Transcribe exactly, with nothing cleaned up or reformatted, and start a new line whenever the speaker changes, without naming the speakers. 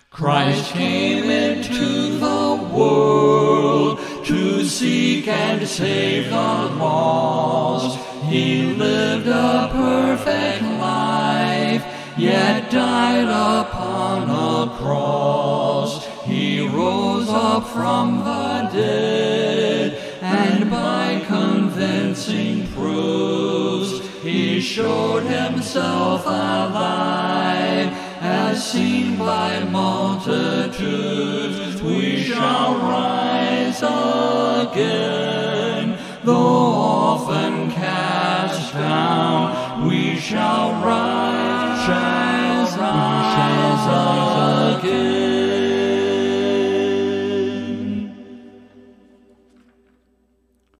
Christ came into the world to seek and save the lost. He lived a perfect life, yet died upon a cross. He rose up from the dead, and by convincing proofs, he showed himself alive, as seen by multitudes. We shall rise again, though often cast down, we shall rise